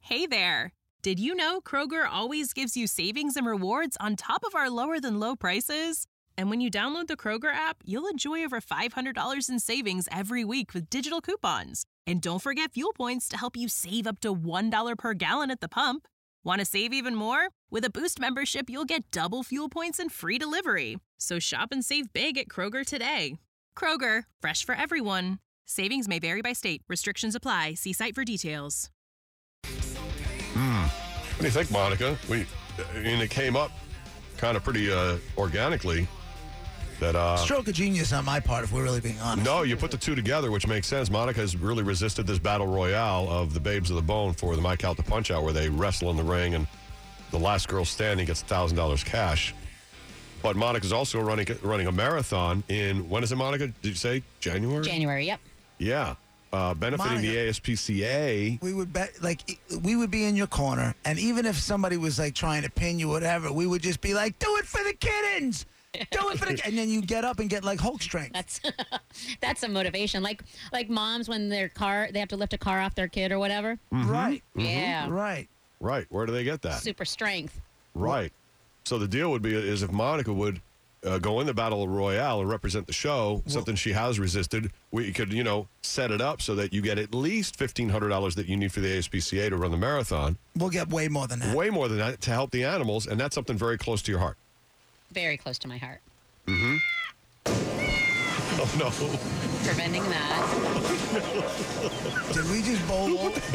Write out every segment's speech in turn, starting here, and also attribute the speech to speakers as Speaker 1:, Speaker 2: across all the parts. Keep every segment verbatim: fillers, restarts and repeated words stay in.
Speaker 1: Hey there! Did you know Kroger always gives you savings and rewards on top of our lower-than-low prices? And when you download the Kroger app, you'll enjoy over five hundred dollars in savings every week with digital coupons. And don't forget fuel points to help you save up to one dollar per gallon at the pump. Want to save even more? With a Boost membership, you'll get double fuel points and free delivery. So shop and save big at Kroger today. Kroger, fresh for everyone. Savings may vary by state. Restrictions apply. See site for details.
Speaker 2: Hmm. What do you think, Monica? We, I mean, it came up kind of pretty uh, organically. That uh,
Speaker 3: Stroke of genius on my part, if we're really being honest.
Speaker 2: No, you put the two together, which makes sense. Monica has really resisted this battle royale of the Babes of the Bone for the Mike Out the Punch Out, where they wrestle in the ring and the last girl standing gets one thousand dollars cash. But Monica's also running running a marathon in, when is it, Monica? Did you say January?
Speaker 4: January, yep.
Speaker 2: Yeah. Uh, benefiting
Speaker 3: Monica,
Speaker 2: the A S P C A.
Speaker 3: We would bet, like, we would be in your corner, and even if somebody was, like, trying to pin you, whatever, we would just be like, do it for the kittens! Do it for the, and then you get up and get like Hulk strength.
Speaker 4: That's that's a motivation. Like like moms when their car they have to lift a car off their kid or whatever.
Speaker 2: Mm-hmm.
Speaker 3: Right.
Speaker 4: Yeah.
Speaker 3: Right.
Speaker 2: Right. Where do they get that?
Speaker 4: Super strength.
Speaker 2: Right. So the deal would be is if Monica would uh, go in the Battle Royale and represent the show, well, something she has resisted, we could, you know, set it up so that you get at least fifteen hundred dollars that you need for the A S P C A to run the marathon.
Speaker 3: We'll get way more than that.
Speaker 2: Way more than that to help the animals, and that's something very close to your heart.
Speaker 4: Very close to my heart.
Speaker 2: Mm-hmm. Oh, no.
Speaker 4: Preventing that.
Speaker 3: Did we just bowl?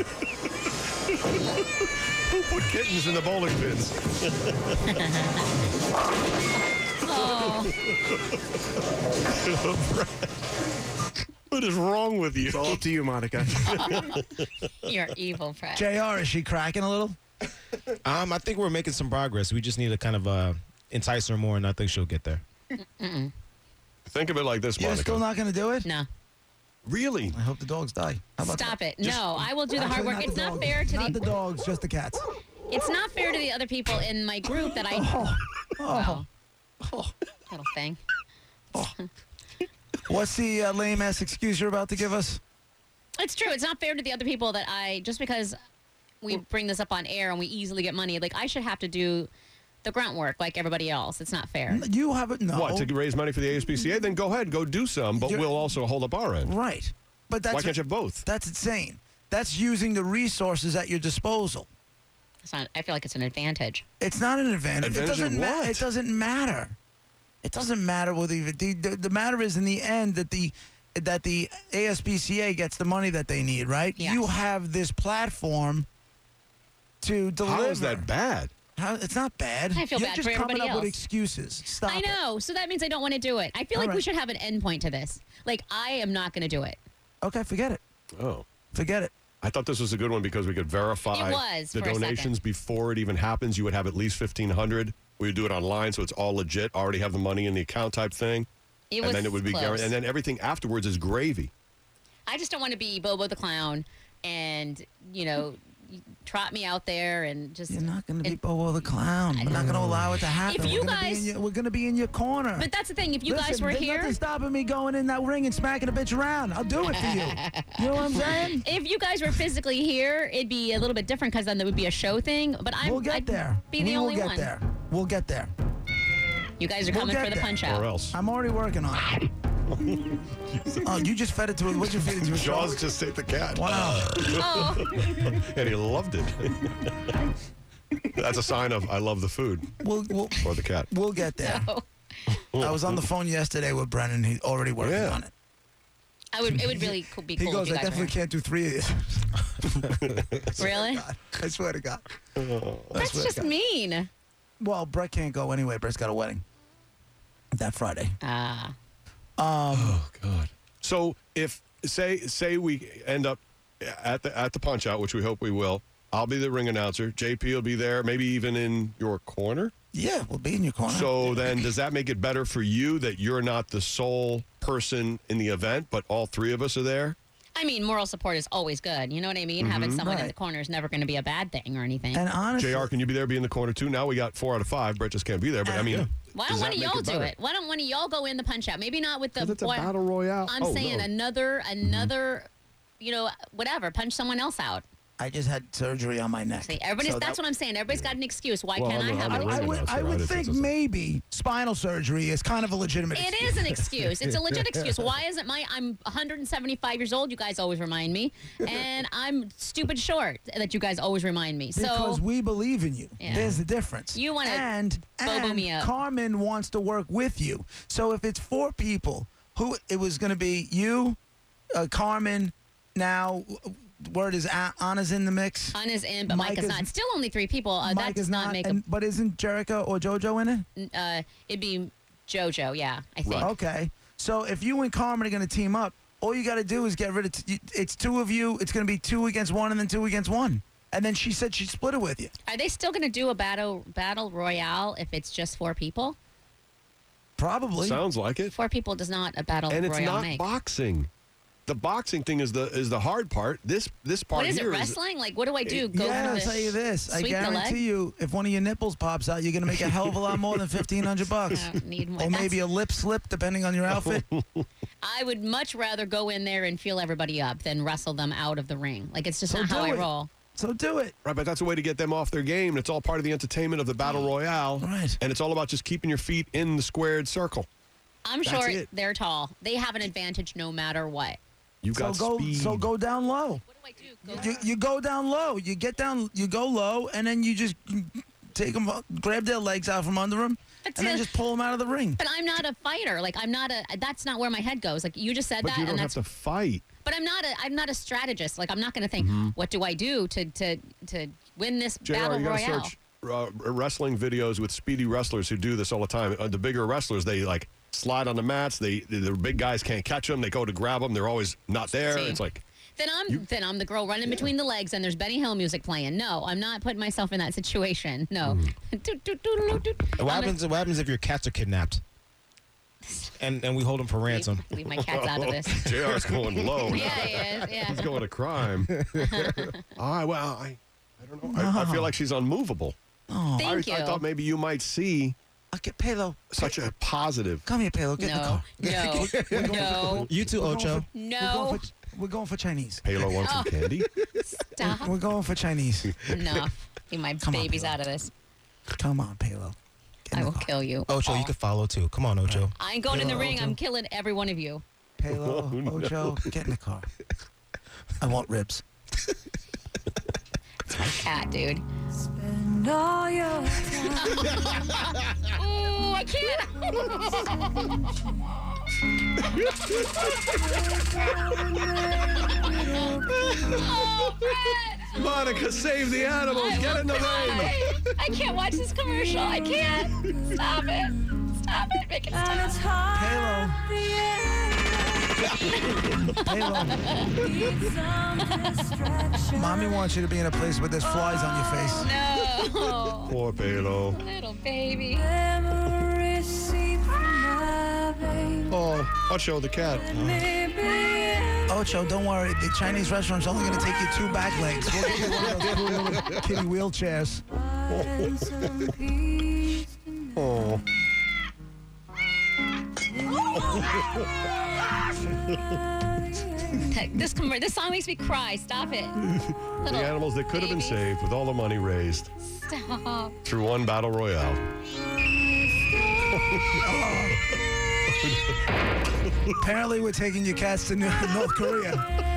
Speaker 2: Who put kittens in the bowling pins?
Speaker 4: Oh.
Speaker 2: What is wrong with you?
Speaker 5: It's all up to you, Monica.
Speaker 4: You're evil, Fred.
Speaker 3: J R, is she cracking a little?
Speaker 5: um, I think we're making some progress. We just need to kind of uh, entice her more, and I think she'll get there.
Speaker 4: Mm-mm.
Speaker 2: Think of it like this,
Speaker 3: You're
Speaker 2: Monica.
Speaker 3: still not going to do it?
Speaker 4: No.
Speaker 2: Really?
Speaker 3: I hope the dogs die. How about
Speaker 4: Stop
Speaker 3: that?
Speaker 4: it. No, I will do the hard
Speaker 3: Actually,
Speaker 4: work.
Speaker 3: not
Speaker 4: It's
Speaker 3: the
Speaker 4: not
Speaker 3: dogs.
Speaker 4: fair to
Speaker 3: Not
Speaker 4: the,
Speaker 3: the dogs, just the cats.
Speaker 4: It's not fair to the other people in my group that I
Speaker 3: Oh.
Speaker 4: Wow.
Speaker 3: Oh.
Speaker 4: Little thing.
Speaker 3: What's the uh, lame-ass excuse you're about to give us?
Speaker 4: It's true. It's not fair to the other people that I just because we bring this up on air and we easily get money. Like I should have to do the grunt work like everybody else. It's not fair.
Speaker 3: You haven't, no.
Speaker 2: What, to raise money for the A S P C A? Then go ahead, go do some, but
Speaker 3: You're-
Speaker 2: we'll also hold up our end.
Speaker 3: Right. But that's
Speaker 2: Why can't you have both?
Speaker 3: That's insane. That's using the resources at your disposal.
Speaker 4: It's not. I feel like it's an advantage.
Speaker 3: It's not an advantage.
Speaker 2: Advantage
Speaker 3: it doesn't
Speaker 2: in
Speaker 3: matter.
Speaker 2: what?
Speaker 3: It doesn't matter. It doesn't matter whether you, the, the the matter is in the end that the that the A S P C A gets the money that they need. Right?
Speaker 4: Yes.
Speaker 3: You have this platform to deliver.
Speaker 2: How is that bad?
Speaker 3: How, it's not bad.
Speaker 4: I feel
Speaker 3: You're
Speaker 4: bad
Speaker 3: just
Speaker 4: for
Speaker 3: coming
Speaker 4: everybody
Speaker 3: up with
Speaker 4: else.
Speaker 3: excuses. Stop.
Speaker 4: I
Speaker 3: it.
Speaker 4: know. So that means I don't want to do it. I feel
Speaker 3: All
Speaker 4: like we
Speaker 3: right.
Speaker 4: should have an end point to this. Like I am not going to do it.
Speaker 3: Okay, forget it.
Speaker 2: Oh.
Speaker 3: Forget it.
Speaker 2: I thought this was a good one because we could verify
Speaker 4: It was
Speaker 2: the
Speaker 4: for a
Speaker 2: donations before it even happens. You would have at least fifteen hundred dollars. We would do it online, so it's all legit. Already have the money in the account type thing.
Speaker 4: It
Speaker 2: and
Speaker 4: was
Speaker 2: then it would be
Speaker 4: close.
Speaker 2: guaranteed. And then everything afterwards is gravy.
Speaker 4: I just don't want to be Bobo the Clown and, you know, trot me out there and just.
Speaker 3: You're not going to be
Speaker 4: and-
Speaker 3: Bobo the Clown. We're not going to allow it to happen.
Speaker 4: If you
Speaker 3: we're gonna be
Speaker 4: guys-
Speaker 3: in your, we're going to be in your corner.
Speaker 4: But that's the thing. If you
Speaker 3: Listen,
Speaker 4: guys were
Speaker 3: there's
Speaker 4: here.
Speaker 3: nothing stopping me going in that ring and smacking a bitch around. I'll do it for you. You know what I'm saying?
Speaker 4: If you guys were physically here, it'd be a little bit different because then there would be a show thing. But I'm,
Speaker 3: We'll get
Speaker 4: I'd
Speaker 3: there.
Speaker 4: be
Speaker 3: we
Speaker 4: the only
Speaker 3: will get
Speaker 4: one.
Speaker 3: there. We'll get there.
Speaker 4: You guys are
Speaker 3: We'll
Speaker 4: coming
Speaker 3: get
Speaker 4: for the
Speaker 3: there.
Speaker 4: punch
Speaker 2: Or
Speaker 4: out.
Speaker 2: else.
Speaker 3: I'm already working on it. Oh, you just fed it to it. What'd you feed it to? A
Speaker 2: Jaws
Speaker 3: dog?
Speaker 2: just ate the cat.
Speaker 3: Wow.
Speaker 4: Oh,
Speaker 2: And he loved it. That's a sign of I love the food
Speaker 3: We'll, we'll,
Speaker 2: or the cat.
Speaker 3: we'll get there.
Speaker 4: no.
Speaker 3: I was on the phone yesterday with Brennan. He's already working
Speaker 2: Yeah.
Speaker 3: on it.
Speaker 4: I would. It would really co- be
Speaker 3: He
Speaker 4: cool
Speaker 3: goes,
Speaker 4: if
Speaker 3: I
Speaker 4: you guys were
Speaker 3: definitely can't do three of these.
Speaker 4: here. Really?
Speaker 3: God, I swear to God. I
Speaker 4: That's
Speaker 3: swear to
Speaker 4: just
Speaker 3: God.
Speaker 4: mean.
Speaker 3: Well, Brett can't go anyway. Brett's got a wedding that Friday.
Speaker 4: Ah.
Speaker 3: Um,
Speaker 2: Oh God. So if say say we end up at the at the punch out, which we hope we will, I'll be the ring announcer. J P will be there, maybe even in your corner.
Speaker 3: yeah, we'll be in your corner.
Speaker 2: So then does that make it better for you that you're not the sole person in the event, but all three of us are there?
Speaker 4: I mean, moral support is always good. You know what I mean? Having someone in
Speaker 3: Right.
Speaker 4: the corner is never going to be a bad thing or anything.
Speaker 3: and honestly,
Speaker 2: J R, can you be there, be in the corner too? Now we got four out of five. Brett just can't be there, but I mean,
Speaker 4: Why
Speaker 2: does
Speaker 4: don't one
Speaker 2: that
Speaker 4: of
Speaker 2: make
Speaker 4: y'all
Speaker 2: it
Speaker 4: do
Speaker 2: better?
Speaker 4: it? Why don't one of y'all go in the punch out? Maybe not with the.
Speaker 2: 'Cause it's a
Speaker 4: what-
Speaker 2: battle royale.
Speaker 4: I'm
Speaker 2: Oh,
Speaker 4: saying
Speaker 2: no.
Speaker 4: another, another, you know, whatever. Punch someone else out.
Speaker 3: I just had surgery on my neck.
Speaker 4: See, everybody's,
Speaker 3: So
Speaker 4: that's
Speaker 3: that-
Speaker 4: what I'm saying. Everybody's got an excuse. Why
Speaker 2: Well,
Speaker 4: can't
Speaker 2: I'm-
Speaker 4: I have
Speaker 2: I'm
Speaker 4: it?
Speaker 2: a
Speaker 3: I
Speaker 2: ring
Speaker 3: would,
Speaker 2: announcer,
Speaker 3: I
Speaker 2: right?
Speaker 3: would
Speaker 2: It's-
Speaker 3: think
Speaker 2: it's a-
Speaker 3: maybe spinal surgery is kind of a legitimate
Speaker 4: It
Speaker 3: excuse.
Speaker 4: is an excuse. It's a legit excuse. Why isn't my? I'm one hundred seventy-five years old. You guys always remind me, and I'm stupid short. That you guys always remind me.
Speaker 3: Because
Speaker 4: So
Speaker 3: we believe in you.
Speaker 4: Yeah.
Speaker 3: There's the difference.
Speaker 4: You wanna
Speaker 3: and,
Speaker 4: bobo
Speaker 3: and
Speaker 4: me up.
Speaker 3: Carmen wants to work with you. So if it's four people, who it was going to be you, uh, Carmen. Now, word is A- Anna's in the mix.
Speaker 4: Anna's in, but Mike,
Speaker 3: Mike
Speaker 4: is
Speaker 3: is-
Speaker 4: not. Still only three people. Uh, that
Speaker 3: Mike
Speaker 4: does
Speaker 3: is
Speaker 4: not,
Speaker 3: not.
Speaker 4: make
Speaker 3: and, but isn't Jericho or JoJo in it?
Speaker 4: a. Uh, it'd be JoJo. Yeah, I think.
Speaker 3: Okay. So if you and Carmen are going to team up, all you got to do is get rid of. T- it's two of you. It's going to be two against one, and then two against one. And then she said she'd split it with you.
Speaker 4: Are they still going to do a battle battle royale if it's just four people?
Speaker 3: Probably.
Speaker 2: Sounds like it.
Speaker 4: Four people does not a battle
Speaker 2: And it's
Speaker 4: royale
Speaker 2: not
Speaker 4: make.
Speaker 2: boxing. The boxing thing is the is the hard part. This this part
Speaker 4: What is it?
Speaker 2: here
Speaker 4: Wrestling? Like, what do I do? Go
Speaker 3: yeah,
Speaker 4: to
Speaker 3: I'll
Speaker 4: the,
Speaker 3: tell you this. I
Speaker 4: sweep the leg?
Speaker 3: guarantee you, if one of your nipples pops out, you're going to make a hell of a lot more than fifteen hundred bucks.
Speaker 4: I don't need one.
Speaker 3: Or maybe a lip slip, depending on your outfit.
Speaker 4: I would much rather go in there and feel everybody up than wrestle them out of the ring. Like, it's just
Speaker 3: So
Speaker 4: not how
Speaker 3: do
Speaker 4: I
Speaker 3: it.
Speaker 4: roll.
Speaker 3: So do it.
Speaker 2: Right, but that's a way to get them off their game. It's all part of the entertainment of the battle royale.
Speaker 3: Right.
Speaker 2: And it's all about just keeping your feet in the squared circle.
Speaker 4: I'm
Speaker 2: That's
Speaker 4: sure
Speaker 2: it.
Speaker 4: they're tall. They have an advantage no matter what.
Speaker 2: You've
Speaker 3: So
Speaker 2: got
Speaker 3: go,
Speaker 2: speed.
Speaker 3: so go down low.
Speaker 4: What do I do? Go
Speaker 3: You, you go down low. You get down. You go low, and then you just take them, grab their legs out from under them,
Speaker 4: But
Speaker 3: and then
Speaker 4: see-
Speaker 3: just pull them out of the ring.
Speaker 4: But I'm not a fighter. Like, I'm not a. That's not where my head goes. Like, you just said
Speaker 2: But
Speaker 4: that,
Speaker 2: you don't
Speaker 4: and
Speaker 2: have
Speaker 4: that's.
Speaker 2: to fight.
Speaker 4: But I'm not a. I'm not a strategist. Like, I'm not going to think,
Speaker 2: Mm-hmm.
Speaker 4: what do I do to to to win this
Speaker 2: J R,
Speaker 4: battle
Speaker 2: you got to
Speaker 4: royale?
Speaker 2: search uh, wrestling videos with speedy wrestlers who do this all the time. Uh, the bigger wrestlers, they like slide on the mats. They the big guys can't catch them. They go to grab them. They're always not there.
Speaker 4: See.
Speaker 2: It's like
Speaker 4: Then I'm then I'm the girl running between the legs, and there's Benny Hill music playing. No, I'm not putting myself in that situation. No.
Speaker 2: Mm-hmm.
Speaker 4: Doot, doot, doot, doot, doot.
Speaker 5: What
Speaker 4: I'm
Speaker 5: happens? What happens if your cats are kidnapped? And and we hold them for
Speaker 4: gonna
Speaker 5: ransom.
Speaker 4: Leave, leave my cats out of this.
Speaker 2: J R's going low.
Speaker 4: Yeah, yeah, yeah.
Speaker 2: He's going to crime. All right, well, I, I don't know. I, I feel like she's unmovable.
Speaker 4: Thank
Speaker 2: I,
Speaker 4: you.
Speaker 2: I thought maybe you might see
Speaker 3: Okay, Palo.
Speaker 2: such a positive.
Speaker 3: Come here, Palo. Get in the
Speaker 4: No,
Speaker 3: car.
Speaker 4: no, no,
Speaker 5: You too,
Speaker 3: We're going
Speaker 5: Ocho.
Speaker 3: for- We're
Speaker 4: no.
Speaker 3: going for, we're going for Chinese.
Speaker 2: Halo wants
Speaker 4: Oh.
Speaker 2: some candy.
Speaker 4: Stop.
Speaker 3: We're going for Chinese.
Speaker 4: Enough. Leave my
Speaker 3: Come on,
Speaker 4: babies
Speaker 3: Palo.
Speaker 4: out of this.
Speaker 3: Come on, Palo. Get in
Speaker 4: I
Speaker 3: the
Speaker 4: will
Speaker 3: car.
Speaker 4: kill you.
Speaker 5: Ocho, you
Speaker 4: all.
Speaker 5: can follow too. Come on, Ocho.
Speaker 4: I ain't going in the
Speaker 3: Palo,
Speaker 4: ring.
Speaker 3: Ocho.
Speaker 4: I'm killing every one of you.
Speaker 3: Palo,
Speaker 2: Oh, no.
Speaker 3: Ocho, get in the car. I want ribs.
Speaker 4: My cat, dude.
Speaker 6: Spend all your
Speaker 4: Oh, I can't. Oh, Brett.
Speaker 2: Monica, save the animals. Get in the ring.
Speaker 4: I, I can't watch this commercial. I can't. Stop it. Stop it. Make it
Speaker 6: and it's
Speaker 4: stop.
Speaker 6: hard
Speaker 3: Palo,
Speaker 6: at the end. Need some distraction.
Speaker 3: Mommy wants you to be in a place where there's flies on your face.
Speaker 4: No.
Speaker 2: Poor Palo.
Speaker 4: Little baby.
Speaker 6: Memories seep through my veins.
Speaker 2: Oh, Ocho the cat.
Speaker 6: Maybe
Speaker 3: Ocho, don't worry. The Chinese restaurant's only going to take you two back legs. We'll get you one of those cool little kitty wheelchairs.
Speaker 6: find some peace tonight.
Speaker 2: Oh.
Speaker 4: This com- this song makes me cry. Stop it.
Speaker 2: The
Speaker 4: Little
Speaker 2: animals that could have been
Speaker 4: baby.
Speaker 2: saved with all the money raised
Speaker 4: Stop.
Speaker 2: through one battle royale.
Speaker 3: Apparently, we're taking your cats to New- North Korea.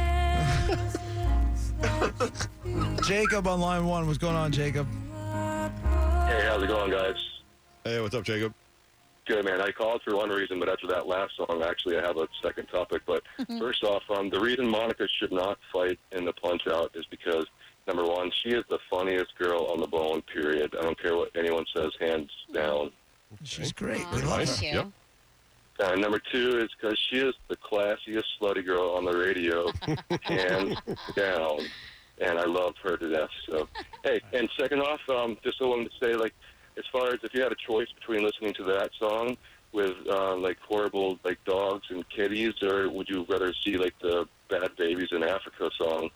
Speaker 3: Jacob on line one. What's going on, Jacob?
Speaker 7: Hey, how's it going, guys?
Speaker 2: Hey, what's up, Jacob?
Speaker 7: Good, man. I called for one reason, but after that last song, actually, I have a second topic. But first off, um, the reason Monica should not fight in the Punch-Out is because, number one, she is the funniest girl on the bone, period. I don't care what anyone says, hands down.
Speaker 3: She's great.
Speaker 4: Aw,
Speaker 3: We love
Speaker 2: Nice.
Speaker 3: her.
Speaker 4: thank you.
Speaker 2: Yep.
Speaker 7: Uh, number two is because she is the classiest slutty girl on the radio, hands down. And I love her to death. So, hey, and second off, um, just I wanted to say, like, as far as if you had a choice between listening to that song with, uh, like, horrible, like, dogs and kitties, or would you rather see, like, the Bad Babies in Africa song?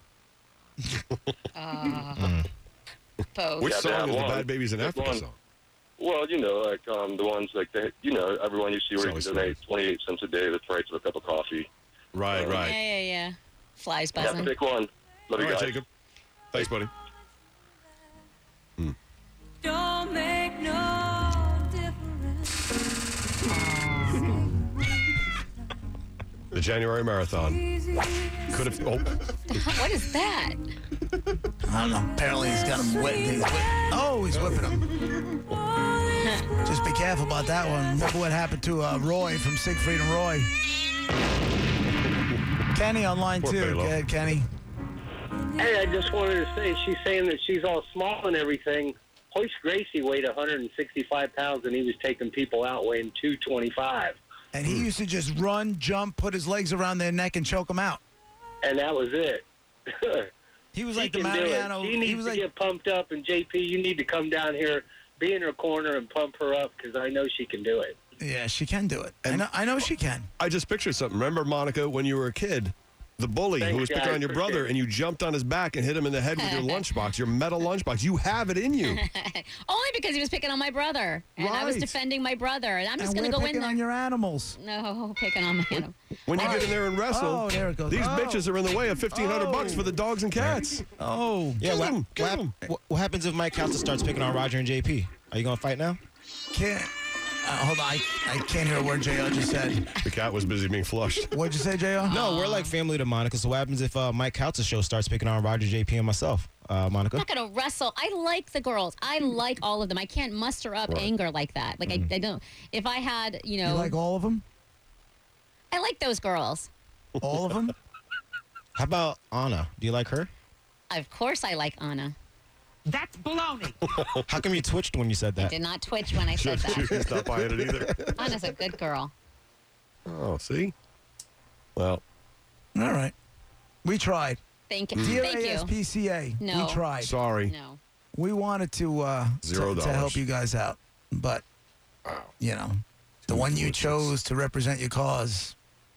Speaker 4: Uh, both.
Speaker 2: Which
Speaker 7: Yeah,
Speaker 2: song
Speaker 7: that
Speaker 2: is the
Speaker 7: one.
Speaker 2: Bad Babies in
Speaker 7: That
Speaker 2: Africa
Speaker 7: one.
Speaker 2: song?
Speaker 7: Well, you know, like, um, the ones, like, they, you know, everyone you see where you
Speaker 2: Sally
Speaker 7: can donate twenty-eight cents a day that's right to a cup of coffee.
Speaker 2: Right,
Speaker 7: Uh,
Speaker 2: right.
Speaker 4: Yeah, yeah, yeah. Flies
Speaker 7: Yeah,
Speaker 4: buzzing.
Speaker 7: pick one. Love
Speaker 2: All
Speaker 7: you
Speaker 2: right,
Speaker 7: guys.
Speaker 2: Jacob. Thanks, buddy.
Speaker 6: Don't make no difference.
Speaker 2: The January Marathon could have. Oh,
Speaker 4: What is that?
Speaker 3: I don't know. Apparently he's got him whipped. He's whip- oh, he's whipping him. Just be careful about that one. Remember what happened to uh, Roy from Siegfried and Roy. Kenny on line
Speaker 2: Poor
Speaker 3: two.
Speaker 2: Balo.
Speaker 3: Go ahead, Kenny.
Speaker 8: Hey, I just wanted to say, she's saying that she's all small and everything. Hoist Gracie weighed one hundred sixty-five pounds, and he was taking people out weighing two twenty-five.
Speaker 3: And he used to just run, jump, put his legs around their neck, and choke them out.
Speaker 8: And that was it.
Speaker 3: He was
Speaker 8: She
Speaker 3: like the
Speaker 8: can do it.
Speaker 3: Mariano.
Speaker 8: She
Speaker 3: He
Speaker 8: needs
Speaker 3: was
Speaker 8: to
Speaker 3: like
Speaker 8: get pumped up, and J P, you need to come down here, be in her corner, and pump her up, because I know she can do it.
Speaker 3: yeah, she can do it. I
Speaker 2: And-
Speaker 3: know, I know she can.
Speaker 2: I just pictured something. Remember, Monica, when you were a kid, the bully
Speaker 8: Thanks,
Speaker 2: who was picking
Speaker 8: guys.
Speaker 2: on your brother,
Speaker 8: Appreciate it.
Speaker 2: and you jumped on his back and hit him in the head with your lunchbox, your metal lunchbox. You have it in you.
Speaker 4: Only because he was picking on my brother. And I was
Speaker 2: Right.
Speaker 4: defending my brother. And I'm just
Speaker 3: And
Speaker 4: going
Speaker 3: we're
Speaker 4: to go in
Speaker 3: picking
Speaker 4: there.
Speaker 3: on your animals.
Speaker 4: No, picking on my animal.
Speaker 2: When you get in there and wrestle,
Speaker 3: Oh, there it goes.
Speaker 2: these
Speaker 3: Oh.
Speaker 2: bitches are in the way of fifteen hundred
Speaker 3: Oh.
Speaker 2: bucks for the dogs and cats.
Speaker 3: Oh,
Speaker 5: Yeah,
Speaker 2: Get
Speaker 5: what,
Speaker 2: him, get
Speaker 5: what,
Speaker 2: him.
Speaker 5: what, what happens if Mike Calta starts picking on Roger and J P? Are you going to fight now?
Speaker 3: can't. Uh, hold on, I, I can't hear a word J R just said.
Speaker 2: The cat was busy being flushed.
Speaker 3: What'd you say, J R?
Speaker 5: No, we're like family to Monica. So what happens if uh, Mike Calta's show starts picking on Roger, J P, and myself, uh, Monica?
Speaker 4: I'm not going to wrestle. I like the girls. I like all of them. I can't muster up
Speaker 2: Right.
Speaker 4: anger like that. Like, I, I don't. If I had, you know.
Speaker 3: You like all of them?
Speaker 4: I like those girls.
Speaker 3: All of them?
Speaker 5: How about Anna? Do you like her?
Speaker 4: Of course I like Anna.
Speaker 9: That's baloney.
Speaker 5: How come you twitched when you said that?
Speaker 4: Did not twitch when I
Speaker 2: She
Speaker 4: said that.
Speaker 2: didn't stop by it either.
Speaker 4: Anna's a good girl.
Speaker 2: Oh, see? Well,
Speaker 3: All right. We tried.
Speaker 4: Thank you.
Speaker 3: Dear
Speaker 4: Thank
Speaker 3: A S
Speaker 4: you.
Speaker 3: P C A,
Speaker 4: No.
Speaker 3: we tried.
Speaker 2: sorry.
Speaker 4: No.
Speaker 3: We wanted to, uh,
Speaker 2: Zero
Speaker 3: to, to
Speaker 2: dollars.
Speaker 3: help you guys out. But, you know, the one you chose to represent your cause,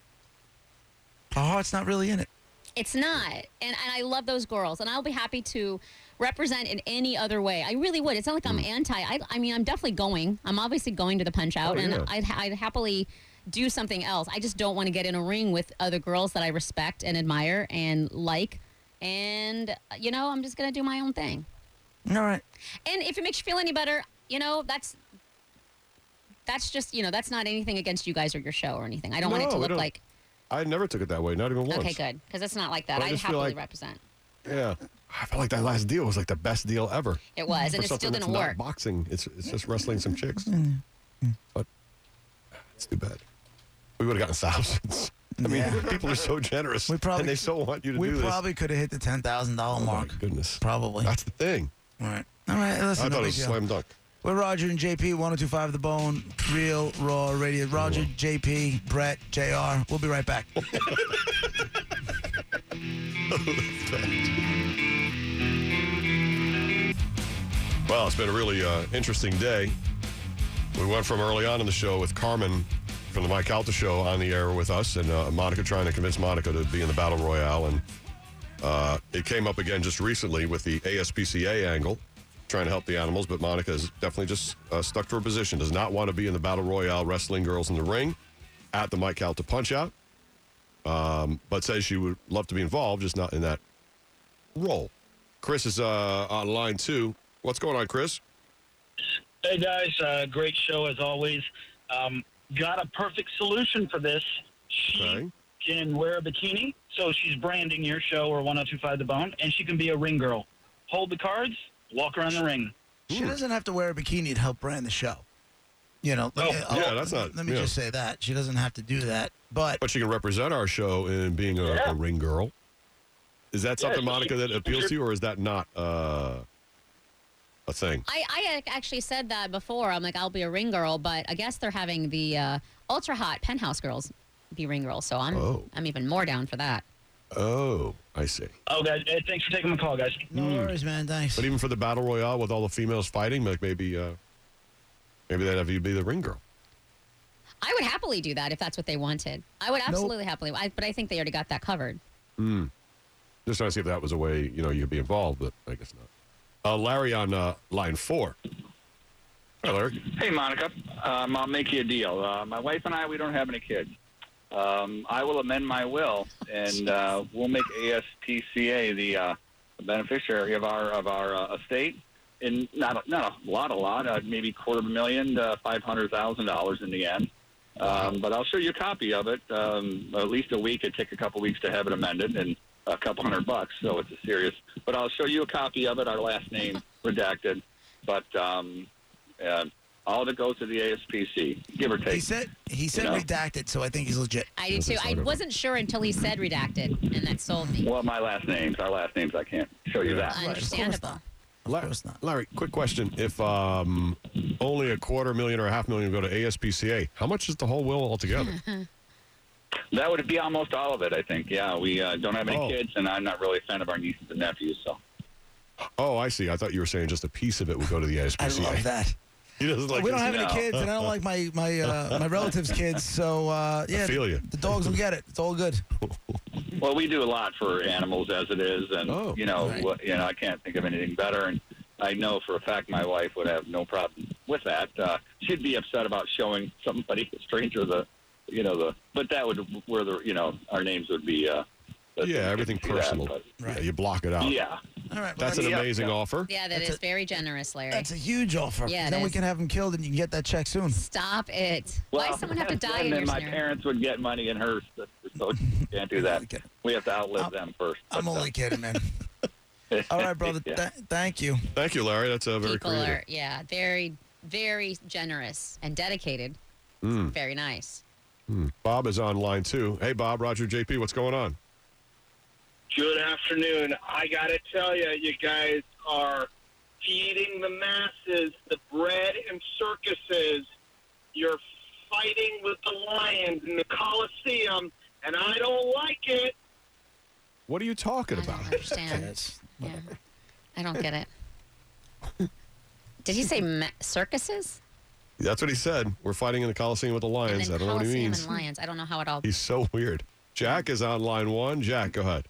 Speaker 3: our heart's not really in it.
Speaker 4: It's not. And, and I love those girls. And I'll be happy to represent in any other way. I really would. It's not like I'm anti. I, I mean, I'm definitely going. I'm obviously going to the Punch Out.
Speaker 2: Oh,
Speaker 4: and
Speaker 2: yeah.
Speaker 4: I'd, I'd happily do something else. I just don't want to get in a ring with other girls that I respect and admire and like. And, uh, you know, I'm just going to do my own thing.
Speaker 3: All right.
Speaker 4: And if it makes you feel any better, you know, that's that's just, you know, that's not anything against you guys or your show or anything. I don't want it
Speaker 2: No,
Speaker 4: to
Speaker 2: we
Speaker 4: look
Speaker 2: don't.
Speaker 4: like,
Speaker 2: I never took it that way, not even once.
Speaker 4: okay, good. Because it's not like that.
Speaker 2: But I
Speaker 4: I'd
Speaker 2: just feel
Speaker 4: happily
Speaker 2: like-
Speaker 4: represent.
Speaker 2: Yeah. I felt like that last deal was like the best deal ever.
Speaker 4: It was,
Speaker 2: For
Speaker 4: and it still
Speaker 2: something that's
Speaker 4: didn't
Speaker 2: not
Speaker 4: work.
Speaker 2: boxing. It's it's just wrestling some chicks. But it's too bad. We would have gotten thousands. I mean,
Speaker 3: Yeah.
Speaker 2: people are so generous,
Speaker 3: We probably-
Speaker 2: and they so want you to
Speaker 3: We
Speaker 2: do this.
Speaker 3: probably could have hit the ten thousand dollars
Speaker 2: Oh, my
Speaker 3: mark.
Speaker 2: goodness.
Speaker 3: Probably.
Speaker 2: That's the thing.
Speaker 3: All right. All right. Listen,
Speaker 2: I
Speaker 3: no
Speaker 2: thought it
Speaker 3: big
Speaker 2: was a
Speaker 3: deal.
Speaker 2: slam dunk.
Speaker 3: We're Roger and J P, ten twenty-five The Bone, Real Raw Radio. Roger, J P, Brett, J R. We'll be right back.
Speaker 2: Well, it's been a really uh, interesting day. We went from early on in the show with Carmen from the Mike Calta show on the air with us, and uh, Monica trying to convince Monica to be in the Battle Royale. And uh, it came up again just recently with the A S P C A angle, trying to help the animals. But Monica is definitely just uh, stuck to her position, does not want to be in the Battle Royale wrestling girls in the ring at the Mike Calta Punch-Out, um, but says she would love to be involved, just not in that role. Chris is uh, on line two. What's going on, Chris?
Speaker 10: Hey guys, uh, great show as always. Um, got a perfect solution for this. She
Speaker 2: Okay.
Speaker 10: can wear a bikini, so she's branding your show or ten twenty-five The Bone, and she can be a ring girl. Hold the cards, walk around the ring.
Speaker 3: She doesn't have to wear a bikini to help brand the show. You know, let
Speaker 10: Oh,
Speaker 3: me,
Speaker 2: yeah, that's not-
Speaker 3: Let me
Speaker 2: yeah.
Speaker 3: just say that. She doesn't have to do that. But
Speaker 2: But she can represent our show in being a,
Speaker 10: Yeah.
Speaker 2: a ring girl. Is that
Speaker 10: Yeah,
Speaker 2: something,
Speaker 10: so
Speaker 2: Monica,
Speaker 10: she-
Speaker 2: that appeals to you, or is that not uh, a thing?
Speaker 4: I, I ac- actually said that before. I'm like, I'll be a ring girl, but I guess they're having the uh, ultra hot penthouse girls be ring girls, so I'm
Speaker 2: Oh.
Speaker 4: I'm even more down for that.
Speaker 2: Oh, I see.
Speaker 10: Oh, guys, hey, thanks for taking my call, guys.
Speaker 3: no worries, man. Thanks.
Speaker 2: But even for the battle royale with all the females fighting, like maybe, uh, maybe they'd have you be the ring girl.
Speaker 4: I would happily do that if that's what they wanted. I would absolutely happily, I, but I think they already got that covered.
Speaker 2: Just trying to see if that was a way, you know, you could be involved, but I guess not. Uh, Larry on uh, line four. Hi, Larry.
Speaker 11: Hey, Monica. Um, I'll make you a deal. Uh, my wife and I, we don't have any kids. Um, I will amend my will, and uh, we'll make A S P C A the uh, a beneficiary of our of our uh, estate. In not a, not a lot, a lot, uh, maybe quarter of a million to five hundred thousand dollars in the end. Um, but I'll show you a copy of it. Um, at least a week. It took a couple weeks to have it amended, and a couple hundred bucks. So it's a serious. But I'll show you a copy of it. Our last name redacted, but um, uh, all of it goes to the A S P C, give or take.
Speaker 3: He said he said
Speaker 11: You know?
Speaker 3: redacted, so I think he's legit.
Speaker 4: I do too. I wasn't sure until he said redacted, and that sold me.
Speaker 11: Well, my last names, our last names, I can't show you that.
Speaker 4: Understandable.
Speaker 2: Larry, Larry, quick question. If um, only a quarter million or a half million go to A S P C A, how much is the whole will altogether?
Speaker 11: That would be almost all of it, I think. Yeah, we uh, don't have any
Speaker 2: Oh.
Speaker 11: kids, and I'm not really a fan of our nieces and nephews. So,
Speaker 2: Oh, I see. I thought you were saying just a piece of it would go to the A S P
Speaker 3: I
Speaker 2: C A.
Speaker 3: love that.
Speaker 2: He doesn't like
Speaker 3: we don't
Speaker 2: his-
Speaker 3: have any
Speaker 2: No.
Speaker 3: kids, and I don't like my my uh, my relatives' kids. So uh, yeah,
Speaker 2: feel you.
Speaker 3: the dogs will get it. It's all good.
Speaker 11: well, we do a lot for animals as it is, and
Speaker 2: Oh,
Speaker 11: you know,
Speaker 3: right.
Speaker 11: what- you know, I can't think of anything better. And I know for a fact my wife would have no problem with that. Uh, she'd be upset about showing somebody, a stranger, the, you know, the. But that would where the, you know, our names would be. Uh,
Speaker 2: Yeah, everything
Speaker 11: do that,
Speaker 2: personal.
Speaker 11: but-
Speaker 2: Yeah, you block it out.
Speaker 11: Yeah.
Speaker 3: All right, well,
Speaker 2: That's an
Speaker 11: Yeah.
Speaker 2: amazing offer.
Speaker 4: Yeah, that
Speaker 3: That's
Speaker 4: is
Speaker 3: a-
Speaker 4: very generous, Larry.
Speaker 3: That's a huge offer.
Speaker 4: Yeah, it
Speaker 3: then we
Speaker 4: is.
Speaker 3: can have him killed, and you can get that check soon.
Speaker 4: Stop it. Why does someone have to die in
Speaker 11: and
Speaker 4: your
Speaker 11: then my
Speaker 4: scenario?
Speaker 11: parents would get money in hers, so you can't do that.
Speaker 3: Okay.
Speaker 11: We have to outlive them first.
Speaker 3: I'm
Speaker 11: But, uh,
Speaker 3: only kidding, man. All right, brother.
Speaker 11: Yeah.
Speaker 3: Th- thank you.
Speaker 2: Thank you, Larry. That's uh, very
Speaker 4: People
Speaker 2: creative.
Speaker 4: are, yeah, very, very generous and dedicated.
Speaker 2: Mm.
Speaker 4: Very nice.
Speaker 2: Hmm. Bob is on line two. Hey, Bob, Roger, J P, what's going on?
Speaker 12: Good afternoon. I got to tell you, you guys are feeding the masses the bread and circuses. You're fighting with the lions in the Coliseum, and I don't like it.
Speaker 2: What are you talking
Speaker 4: I
Speaker 2: about?
Speaker 4: don't understand. Yeah. I don't get it. Did he say ma- circuses?
Speaker 2: That's what he said. We're fighting in the Coliseum with the
Speaker 4: And
Speaker 2: Lions.
Speaker 4: then
Speaker 2: I don't know what he
Speaker 4: Coliseum
Speaker 2: means.
Speaker 4: and lions. I don't know how it all.
Speaker 2: He's so weird. Jack is on line one. Jack, go ahead.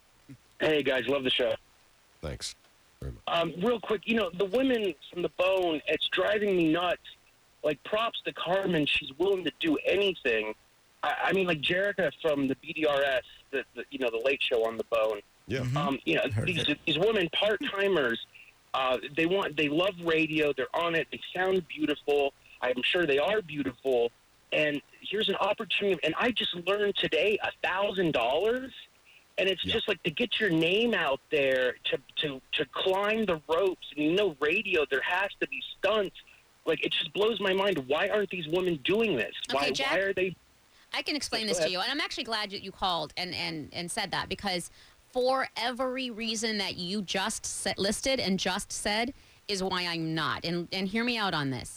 Speaker 8: Hey, guys, love the show.
Speaker 2: Thanks.
Speaker 8: Um, real quick, you know, the women from the bone, it's driving me nuts. Like, props to Carmen. She's willing to do anything. I, I mean, like Jerica from the B D R S, the, the you know, the late show on the bone.
Speaker 2: Yeah.
Speaker 8: Um, you know, these, these women, part-timers, uh, they want, they love radio. They're on it. They sound beautiful. I'm sure they are beautiful. And here's an opportunity. And I just learned today a thousand dollars. And it's just like to get your name out there, to, to, to climb the ropes. And you know, radio, there has to be stunts. Like, it just blows my mind. Why aren't these women doing this?
Speaker 4: Okay,
Speaker 8: why,
Speaker 4: Jack,
Speaker 8: why are they?
Speaker 4: I can explain
Speaker 8: Go
Speaker 4: this to
Speaker 8: ahead.
Speaker 4: you, and I'm actually glad that you called and, and, and said that, because for every reason that you just set, listed and just said is why I'm not. And and hear me out on this.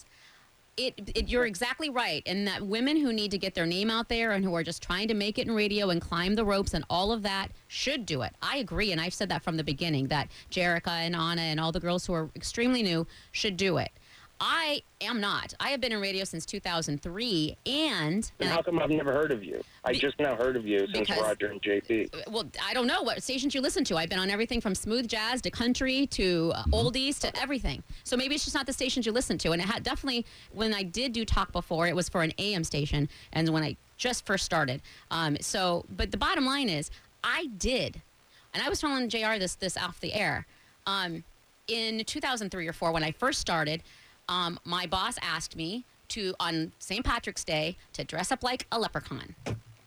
Speaker 4: It, it you're exactly right in that women who need to get their name out there and who are just trying to make it in radio and climb the ropes and all of that should do it. I agree, and I've said that from the beginning, that Jerica and Anna and all the girls who are extremely new should do it. I am not. I have been in radio since two thousand three, and,
Speaker 8: And how come I've never heard of you? I just now heard of you since
Speaker 4: Because-
Speaker 8: Roger and J P.
Speaker 4: well, I don't know what stations you listen to. I've been on everything from smooth jazz to country to uh, oldies to everything. So maybe it's just not the stations you listen to. And it had definitely, when I did do talk before, it was for an A M station, and when I just first started. Um, so, but the bottom line is, I did, and I was telling J R this this off the air. Um, in two thousand three or four, when I first started, um, my boss asked me to, on Saint Patrick's Day, to dress up like a leprechaun.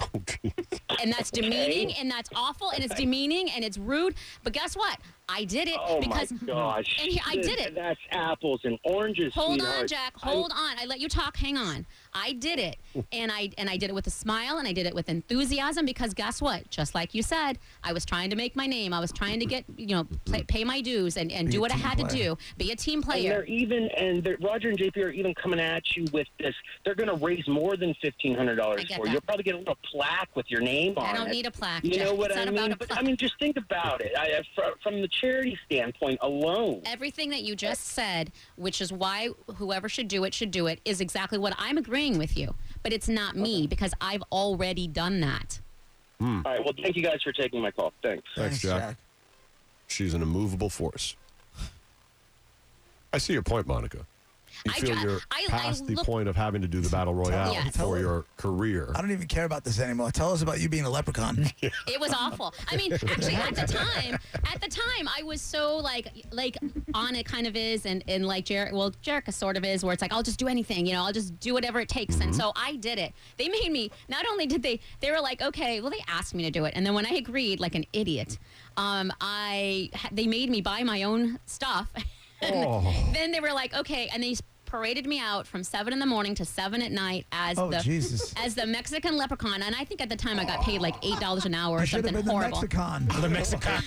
Speaker 4: And that's demeaning, and that's awful, and it's demeaning, and it's rude. But guess what? I did it
Speaker 8: Oh
Speaker 4: because
Speaker 8: my gosh!
Speaker 4: and he, I did it.
Speaker 8: That's apples and oranges.
Speaker 4: Hold
Speaker 8: sweetheart.
Speaker 4: on, Jack. Hold on. I let you talk. Hang on. I did it, and I and I did it with a smile, and I did it with enthusiasm, because guess what? Just like you said, I was trying to make my name. I was trying to get, you know, play, pay my dues and, and
Speaker 8: Be
Speaker 4: do
Speaker 8: a
Speaker 4: what I
Speaker 8: team
Speaker 4: had
Speaker 8: player.
Speaker 4: to do. Be a team
Speaker 8: And
Speaker 4: player.
Speaker 8: they're even, and they're, Roger and J P are even coming at you with this. They're going to raise more than fifteen hundred dollars
Speaker 4: I get
Speaker 8: for you.
Speaker 4: that.
Speaker 8: You'll probably get a little plaque with your name on it.
Speaker 4: I don't need a plaque,
Speaker 8: You
Speaker 4: Jack.
Speaker 8: know what
Speaker 4: It's
Speaker 8: I
Speaker 4: not
Speaker 8: mean?
Speaker 4: about a
Speaker 8: But
Speaker 4: plaque.
Speaker 8: I mean, just think about it. I, fr- from the charity standpoint alone.
Speaker 4: Everything that you just said, which is why whoever should do it should do it, is exactly what I'm agreeing with you. But it's not me, because I've already done that.
Speaker 2: Hmm.
Speaker 8: All right. Well, thank you guys for taking my call. Thanks.
Speaker 2: Thanks, Jack. She's an immovable force. I see your point, Monica. You
Speaker 4: I
Speaker 2: feel
Speaker 4: dra-
Speaker 2: you're
Speaker 4: I- I
Speaker 2: past the
Speaker 4: look-
Speaker 2: point of having to do the battle royale
Speaker 4: Yes.
Speaker 2: for your career.
Speaker 3: I don't even care about this anymore. Tell us about you being a leprechaun.
Speaker 4: It was awful. I mean, actually, at the time, at the time, I was so like, like on it kind of is, and and like Jer- well, Jerica sort of is, where it's like I'll just do anything, you know, I'll just do whatever it takes, and so I did it. They made me. Not only did they, they were like, okay, well, they asked me to do it, and then when I agreed, like an idiot, um, I they made me buy my own stuff. And
Speaker 2: Oh.
Speaker 4: then they were like, okay, and they paraded me out from seven in the morning to seven at night as
Speaker 3: Oh,
Speaker 4: the
Speaker 3: Jesus.
Speaker 4: as the Mexican leprechaun, and I think at the time I got paid like eight dollars an hour or
Speaker 3: You should have
Speaker 4: something
Speaker 3: been
Speaker 4: horrible.
Speaker 3: the Mexican.
Speaker 5: The Mexican.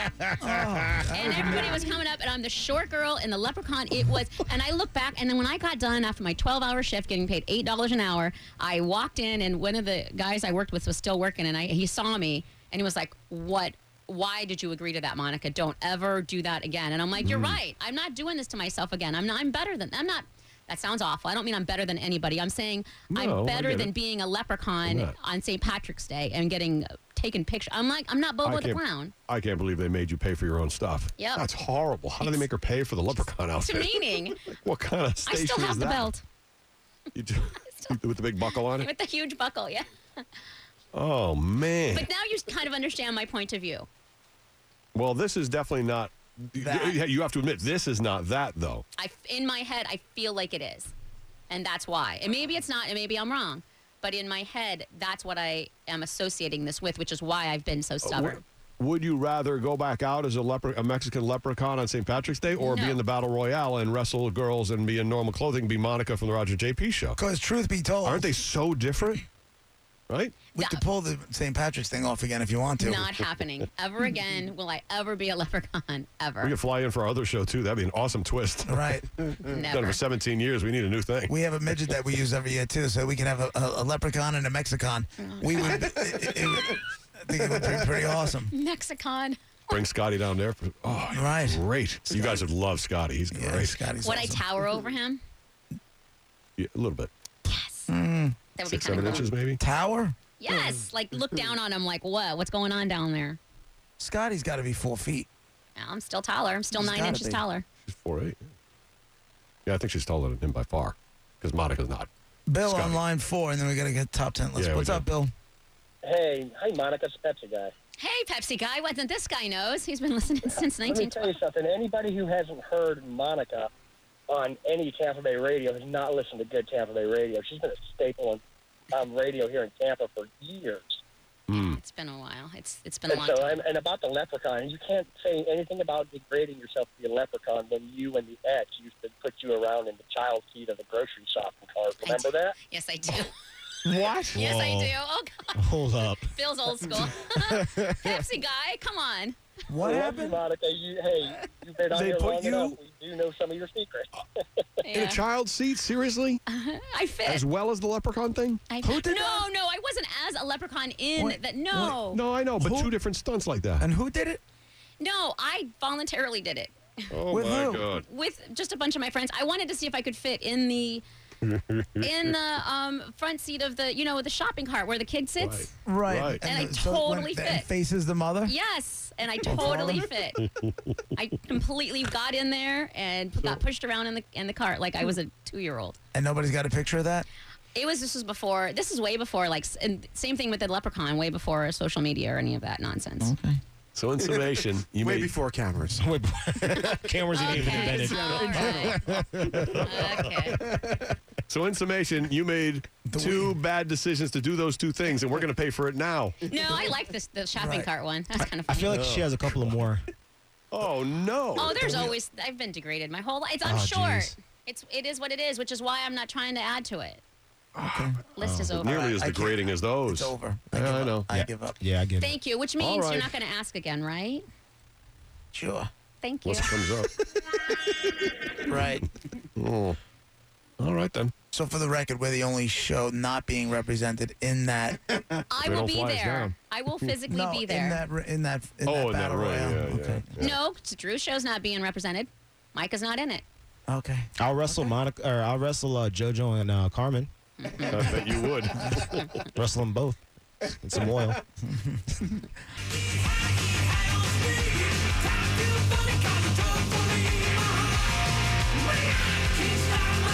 Speaker 4: And everybody was coming up, and I'm the short girl in the leprechaun. It was, and I look back, and then when I got done after my twelve-hour shift, getting paid eight dollars an hour, I walked in, and one of the guys I worked with was still working, and I he saw me, and he was like, "What? Why did you agree to that, Monica? Don't ever do that again." And I'm like, "You're right. I'm not doing this to myself again. I'm not. I'm better than. I'm not." That sounds awful. I don't mean I'm better than anybody. I'm saying
Speaker 2: No, I
Speaker 4: I'm better
Speaker 2: get
Speaker 4: than
Speaker 2: it.
Speaker 4: being a leprechaun
Speaker 2: Yeah.
Speaker 4: on Saint Patrick's Day and getting uh, taken pictures. I'm like, I'm not Bobo
Speaker 2: I
Speaker 4: the
Speaker 2: can't-
Speaker 4: Clown.
Speaker 2: I can't believe they made you pay for your own stuff.
Speaker 4: Yep.
Speaker 2: That's horrible. How do they make her pay for the leprechaun
Speaker 4: It's
Speaker 2: outfit?
Speaker 4: meaning.
Speaker 2: What kind of
Speaker 4: I
Speaker 2: station
Speaker 4: still
Speaker 2: is
Speaker 4: have the
Speaker 2: that?
Speaker 4: belt
Speaker 2: You do, with the big buckle on it?
Speaker 4: with the huge buckle, yeah.
Speaker 2: Oh, man.
Speaker 4: But now you kind of understand my point of view.
Speaker 2: Well, this is definitely not.
Speaker 3: That.
Speaker 2: You have to admit, this is not that, though.
Speaker 4: I, in my head, I feel like it is. And that's why. And maybe it's not, and maybe I'm wrong. But in my head, that's what I am associating this with, which is why I've been so stubborn.
Speaker 2: Would, would you rather go back out as a, lepre- a Mexican leprechaun on Saint Patrick's Day or be
Speaker 4: No.
Speaker 2: in the Battle Royale and wrestle girls and be in normal clothing, be Monica from the Roger J P show?
Speaker 3: Because truth be told,
Speaker 2: Aren't they so different? Right?
Speaker 3: we could pull the Saint Patrick's thing off again if you want to.
Speaker 4: Not happening. Ever again will I ever be a leprechaun. Ever.
Speaker 2: We could fly in for our other show, too. That'd be an awesome twist.
Speaker 3: Right.
Speaker 2: Done it
Speaker 4: Never.
Speaker 2: for seventeen years. We need a new thing.
Speaker 3: We have a midget that we use every year too, so we can have a, a, a leprechaun and a Mexican. We would. It, it, it would- I think it would be pretty awesome.
Speaker 4: Mexicon.
Speaker 2: Bring Scotty down there. For, oh,
Speaker 3: Right.
Speaker 2: great. You guys would love Scotty. He's
Speaker 3: Yeah,
Speaker 2: great.
Speaker 3: Scotty's
Speaker 4: Would I
Speaker 3: awesome.
Speaker 4: tower over him?
Speaker 2: Yeah, a little bit.
Speaker 4: Yes.
Speaker 3: Mm.
Speaker 4: That would
Speaker 2: Six,
Speaker 4: be kind
Speaker 2: seven
Speaker 4: of cool.
Speaker 2: inches, maybe?
Speaker 3: Tower?
Speaker 4: Yes. Like look down on him like, what? What's going on down there?
Speaker 3: Scotty's got to be four feet.
Speaker 4: Yeah, I'm still taller. I'm still
Speaker 3: He's
Speaker 4: nine
Speaker 3: gotta
Speaker 4: inches
Speaker 3: be.
Speaker 4: taller.
Speaker 2: She's four eight. Yeah, I think she's taller than him by far. Because Monica's not.
Speaker 3: Bill
Speaker 2: Scotty.
Speaker 3: on line four, and then we got to get top ten list.
Speaker 2: Yeah, we
Speaker 3: What's
Speaker 2: do.
Speaker 3: up, Bill?
Speaker 12: Hey, hi, Monica, it's Pepsi guy.
Speaker 4: Hey, Pepsi guy. Wasn't this guy knows? He's been listening since
Speaker 12: Let me
Speaker 4: nineteen
Speaker 12: tell
Speaker 4: twenty.
Speaker 12: you something. Anybody who hasn't heard Monica on any Tampa Bay radio has not listened to good Tampa Bay radio. She's been a staple on um, radio here in Tampa for years.
Speaker 2: Mm.
Speaker 4: It's been a while. It's it's been a
Speaker 12: And
Speaker 4: long
Speaker 12: so,
Speaker 4: time.
Speaker 12: and, and about the leprechaun, you can't say anything about degrading yourself to be a leprechaun when you and the ex used to put you around in the child seat of the grocery shopping cart. Remember that?
Speaker 4: Yes, I do.
Speaker 3: What?
Speaker 4: Yes, I
Speaker 5: Whoa.
Speaker 4: do. Oh God,
Speaker 5: Hold up.
Speaker 4: Bill's old school. Pepsi guy, come on.
Speaker 3: What
Speaker 12: I love you,
Speaker 3: happened?
Speaker 12: Monica. You, hey, you've been on
Speaker 2: They
Speaker 12: here
Speaker 2: put
Speaker 12: long
Speaker 2: you-
Speaker 12: enough. We do know some of your secrets.
Speaker 2: In a
Speaker 4: Yeah.
Speaker 2: child seat? Seriously?
Speaker 4: I fit.
Speaker 2: As well as the leprechaun thing?
Speaker 4: I,
Speaker 3: Who did
Speaker 4: no,
Speaker 3: that?
Speaker 4: no, I wasn't as a leprechaun in
Speaker 3: Wait,
Speaker 4: that. No,
Speaker 2: No, I know, but
Speaker 3: Who-
Speaker 2: two different stunts like that.
Speaker 3: And who did it?
Speaker 4: no, I voluntarily did it
Speaker 2: Oh,
Speaker 3: With
Speaker 2: my
Speaker 3: who?
Speaker 2: God.
Speaker 4: with just a bunch of my friends. I wanted to see if I could fit in the in the um, front seat of the you know the shopping cart where the kid sits.
Speaker 2: Right.
Speaker 3: Right.
Speaker 2: Right.
Speaker 4: And I
Speaker 3: the- so
Speaker 4: totally
Speaker 3: when, and
Speaker 4: fit.
Speaker 3: faces the mother?
Speaker 4: Yes, and I totally fit. I completely got in there and got pushed around in the in the cart like I was a two year old.
Speaker 3: And nobody's got a picture of that?
Speaker 4: It was this was before. This is way before like s- and same thing with the leprechaun. Way before social media or any of that nonsense.
Speaker 3: Okay.
Speaker 2: So in summation, you
Speaker 13: Way
Speaker 2: made
Speaker 13: before cameras.
Speaker 5: Cameras ain't even
Speaker 4: Okay,
Speaker 5: invented.
Speaker 4: all right. Okay.
Speaker 2: so in summation, you made two bad decisions to do those two things, and we're going to pay for it now.
Speaker 4: No, I like this the shopping
Speaker 3: Right.
Speaker 4: cart one. That's kind of
Speaker 5: I
Speaker 4: funny.
Speaker 5: feel like she has a couple of more.
Speaker 2: Oh no!
Speaker 4: Oh, there's always I've been degraded my whole life. It's, I'm
Speaker 5: Oh,
Speaker 4: short.
Speaker 5: jeez.
Speaker 4: It's it is what it is, which is why I'm not trying to add to it.
Speaker 3: Okay.
Speaker 4: List is over.
Speaker 2: Nearly as
Speaker 3: I can't-
Speaker 2: degrading as those.
Speaker 3: It's over. I,
Speaker 2: Yeah,
Speaker 3: give
Speaker 2: I
Speaker 3: up.
Speaker 2: know.
Speaker 3: I
Speaker 5: Yeah.
Speaker 3: give up.
Speaker 5: Yeah, I get it.
Speaker 4: Thank you, which means
Speaker 2: All
Speaker 4: you're
Speaker 2: right.
Speaker 4: not going to ask again, right?
Speaker 3: Sure.
Speaker 4: Thank you.
Speaker 2: Unless it comes up.
Speaker 3: Right.
Speaker 2: Oh. All right then.
Speaker 3: So for the record, we're the only show not being represented in that.
Speaker 4: I
Speaker 2: They
Speaker 4: will
Speaker 2: don't
Speaker 4: be
Speaker 2: fly us
Speaker 4: there.
Speaker 2: down.
Speaker 4: I will physically
Speaker 3: no,
Speaker 4: be there.
Speaker 3: in that in that in
Speaker 2: oh,
Speaker 3: that
Speaker 2: in that
Speaker 3: battle
Speaker 2: room.
Speaker 3: royale.
Speaker 2: Yeah, yeah,
Speaker 3: okay.
Speaker 2: yeah.
Speaker 4: No, Drew's show's not being represented. Micah's not in it.
Speaker 3: Okay.
Speaker 5: I'll wrestle Monica, or I'll wrestle uh, JoJo and uh, Carmen.
Speaker 2: I bet you would.
Speaker 5: Wrestle them both. And some oil.
Speaker 6: Can't stop my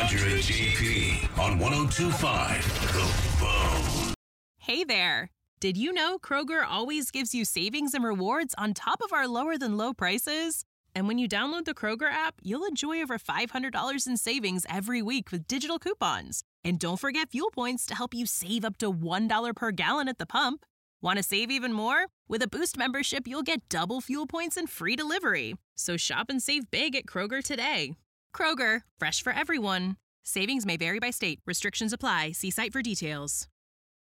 Speaker 13: Roger and J P on one oh two point five The Bone.
Speaker 1: Hey there. Did you know Kroger always gives you savings and rewards on top of our lower than low prices? And when you download the Kroger app, you'll enjoy over five hundred dollars in savings every week with digital coupons. And don't forget fuel points to help you save up to one dollar per gallon at the pump. Want to save even more? With a Boost membership, you'll get double fuel points and free delivery. So shop and save big at Kroger today. Kroger, fresh for everyone. Savings may vary by state. Restrictions apply. See site for details.